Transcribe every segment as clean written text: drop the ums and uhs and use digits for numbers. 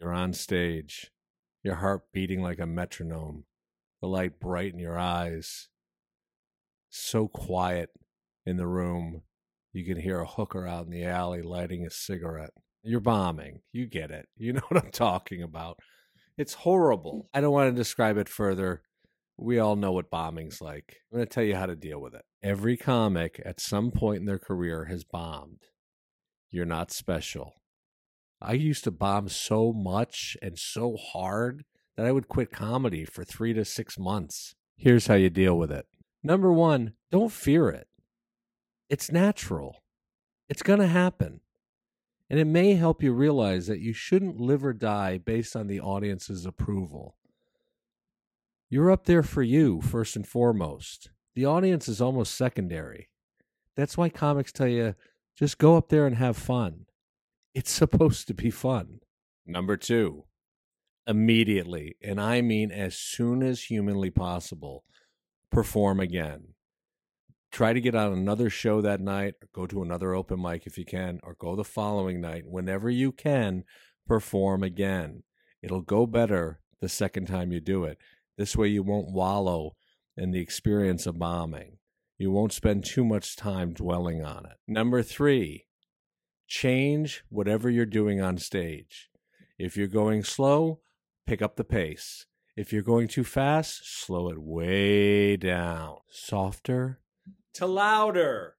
You're on stage, your heart beating like a metronome, the light bright in your eyes, so quiet in the room, you can hear a hooker out in the alley lighting a cigarette. You're bombing. You get it. You know what I'm talking about. It's horrible. I don't want to describe it further. We all know what bombing's like. I'm going to tell you how to deal with it. Every comic at some point in their career has bombed. You're not special. I used to bomb so much and so hard that I would quit comedy for 3 to 6 months. Here's how you deal with it. Number one, don't fear it. It's natural. It's going to happen. And it may help you realize that you shouldn't live or die based on the audience's approval. You're up there for you, first and foremost. The audience is almost secondary. That's why comics tell you, just go up there and have fun. It's supposed to be fun. Number two, immediately, and I mean as soon as humanly possible, perform again. Try to get on another show that night, or go to another open mic if you can, or go the following night. Whenever you can, perform again. It'll go better the second time you do it. This way you won't wallow in the experience of bombing. You won't spend too much time dwelling on it. Number three, change whatever you're doing on stage. If you're going slow, pick up the pace. If you're going too fast, slow it way down. Softer to louder,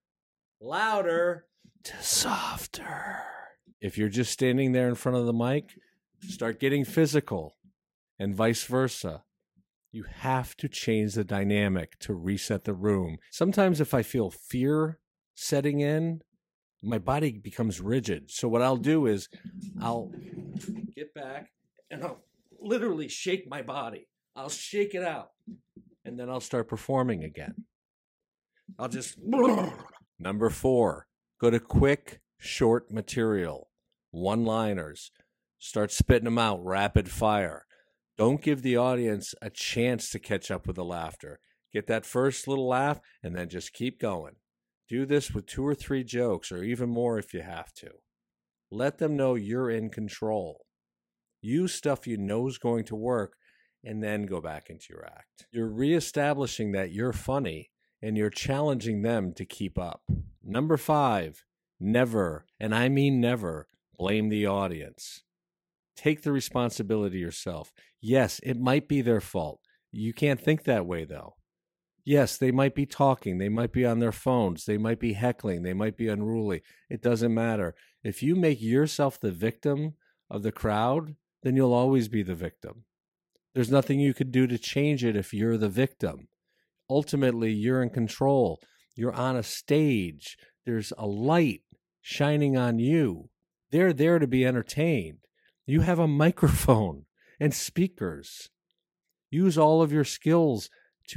louder to softer. If you're just standing there in front of the mic, start getting physical, and vice versa. You have to change the dynamic to reset the room. Sometimes if I feel fear setting in, my body becomes rigid. So what I'll do is I'll get back and I'll literally shake my body. I'll shake it out, and then I'll start performing again. I'll just... Number four, go to quick, short material. One-liners. Start spitting them out rapid fire. Don't give the audience a chance to catch up with the laughter. Get that first little laugh, and then just keep going. Do this with 2 or 3 jokes, or even more if you have to. Let them know you're in control. Use stuff you know is going to work, and then go back into your act. You're reestablishing that you're funny, and you're challenging them to keep up. Number 5, never, and I mean never, blame the audience. Take the responsibility yourself. Yes, it might be their fault. You can't think that way, though. Yes, they might be talking. They might be on their phones. They might be heckling. They might be unruly. It doesn't matter. If you make yourself the victim of the crowd, then you'll always be the victim. There's nothing you could do to change it if you're the victim. Ultimately, you're in control. You're on a stage. There's a light shining on you. They're there to be entertained. You have a microphone and speakers. Use all of your skills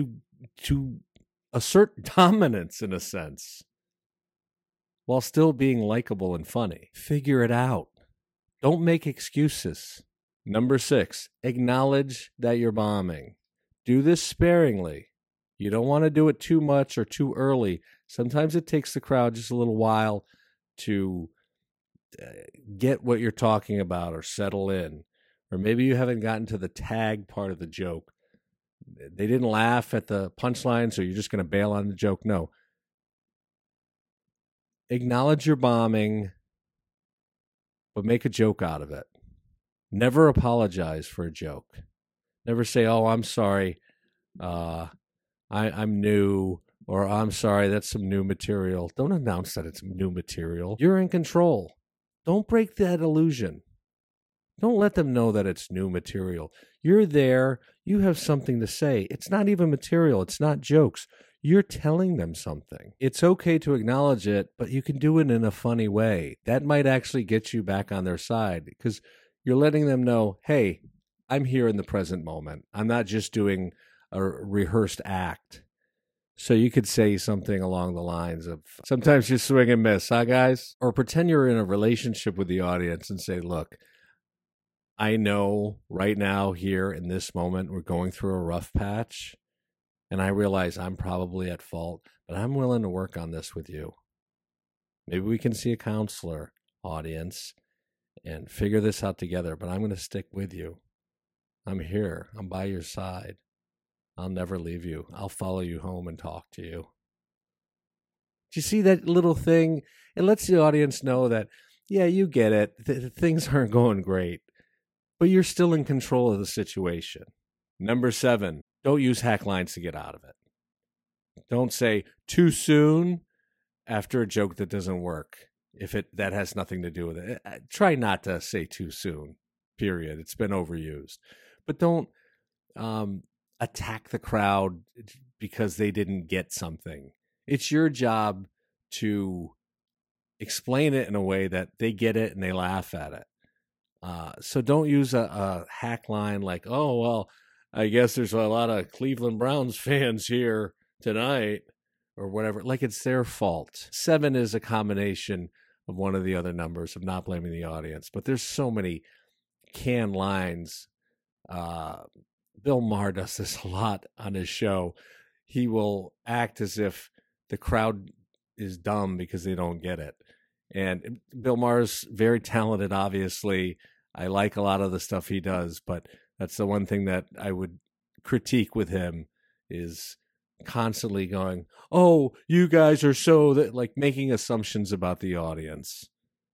to assert dominance, in a sense, while still being likable and funny. Figure it out. Don't make excuses. Number 6, acknowledge that you're bombing. Do this sparingly. You don't want to do it too much or too early. Sometimes it takes the crowd just a little while to get what you're talking about or settle in. Or maybe you haven't gotten to the tag part of the joke. They didn't laugh at the punchline, so you're just going to bail on the joke. No. Acknowledge your bombing, but make a joke out of it. Never apologize for a joke. Never say, oh, I'm sorry, I'm new, or I'm sorry, that's some new material. Don't announce that it's new material. You're in control. Don't break that illusion. Don't let them know that it's new material. You're there. You have something to say. It's not even material. It's not jokes. You're telling them something. It's okay to acknowledge it, but you can do it in a funny way. That might actually get you back on their side because you're letting them know, hey, I'm here in the present moment. I'm not just doing a rehearsed act. So you could say something along the lines of, sometimes you swing and miss, huh, guys? Or pretend you're in a relationship with the audience and say, look, I know right now here in this moment we're going through a rough patch, and I realize I'm probably at fault, but I'm willing to work on this with you. Maybe we can see a counselor, audience, and figure this out together, but I'm going to stick with you. I'm here. I'm by your side. I'll never leave you. I'll follow you home and talk to you. Do you see that little thing? It lets the audience know that, yeah, you get it. Things aren't going great, but you're still in control of the situation. Number 7, don't use hack lines to get out of it. Don't say too soon after a joke that doesn't work. If that has nothing to do with it. Try not to say too soon, period. It's been overused. But don't attack the crowd because they didn't get something. It's your job to explain it in a way that they get it and they laugh at it. So don't use a hack line like, oh, well, I guess there's a lot of Cleveland Browns fans here tonight or whatever. Like it's their fault. 7 is a combination of one of the other numbers of not blaming the audience. But there's so many canned lines. Bill Maher does this a lot on his show. He will act as if the crowd is dumb because they don't get it. And Bill Maher's very talented, obviously. I like a lot of the stuff he does, but that's the one thing that I would critique with him is constantly going, oh, you guys are so that, like making assumptions about the audience.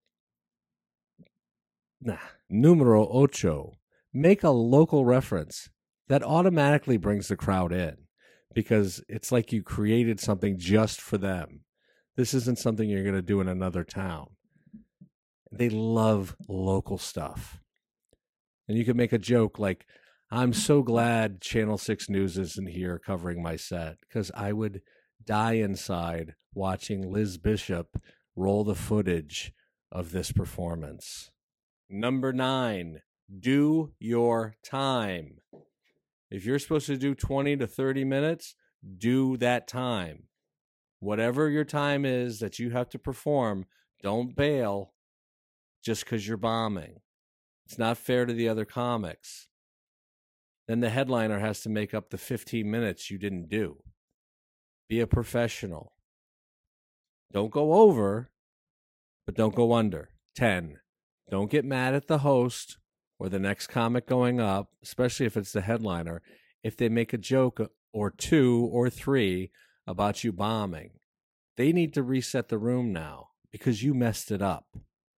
Numero 8, make a local reference. That automatically brings the crowd in because it's like you created something just for them. This isn't something you're going to do in another town. They love local stuff. And you can make a joke like, I'm so glad Channel 6 News isn't here covering my set because I would die inside watching Liz Bishop roll the footage of this performance. Number 9, do your time. If you're supposed to do 20 to 30 minutes, do that time. Whatever your time is that you have to perform, don't bail just because you're bombing. It's not fair to the other comics. Then the headliner has to make up the 15 minutes you didn't do. Be a professional. Don't go over, but don't go under. 10, don't get mad at the host or the next comic going up, especially if it's the headliner, if they make a joke or 2 or 3 about you bombing. They need to reset the room now because you messed it up.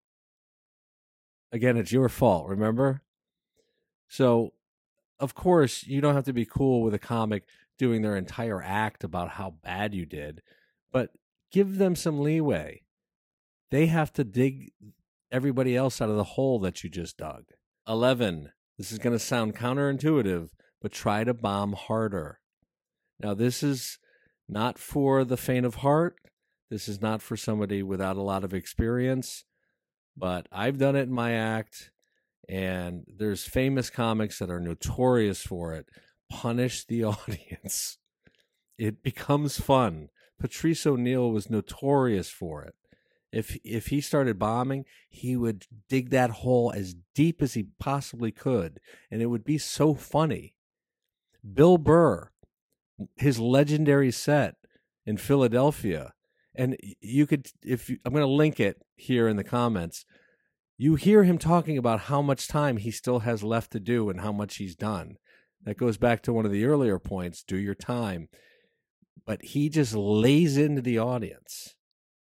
Again, it's your fault, remember? So, of course, you don't have to be cool with a comic doing their entire act about how bad you did, but give them some leeway. They have to dig everybody else out of the hole that you just dug. 11, this is going to sound counterintuitive, but try to bomb harder. Now, this is not for the faint of heart. This is not for somebody without a lot of experience, but I've done it in my act, and there's famous comics that are notorious for it. Punish the audience. It becomes fun. Patrice O'Neal was notorious for it. If he started bombing, he would dig that hole as deep as he possibly could, and it would be so funny. Bill Burr, his legendary set in Philadelphia, and you could, I'm going to link it here in the comments. You hear him talking about how much time he still has left to do and how much he's done. That goes back to one of the earlier points, do your time. But he just lays into the audience.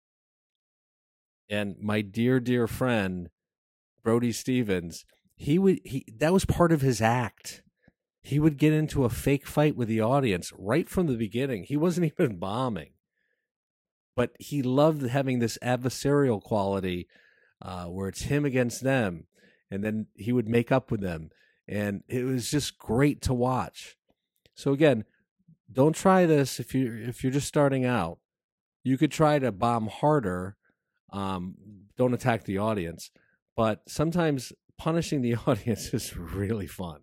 And my dear, dear friend, Brody Stevens, that was part of his act. He would get into a fake fight with the audience right from the beginning. He wasn't even bombing. But he loved having this adversarial quality where it's him against them. And then he would make up with them. And it was just great to watch. So again, don't try this if you're just starting out. You could try to bomb harder. Don't attack the audience. But sometimes punishing the audience is really fun.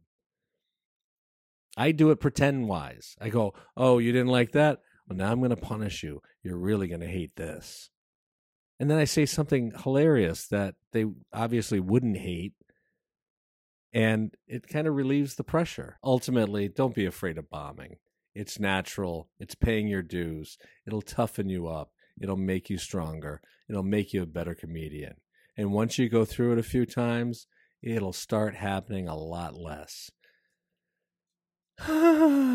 I do it pretend-wise. I go, oh, you didn't like that? Well, now I'm going to punish you. You're really going to hate this. And then I say something hilarious that they obviously wouldn't hate. And it kind of relieves the pressure. Ultimately, don't be afraid of bombing. It's natural. It's paying your dues. It'll toughen you up. It'll make you stronger. It'll make you a better comedian. And once you go through it a few times, it'll start happening a lot less.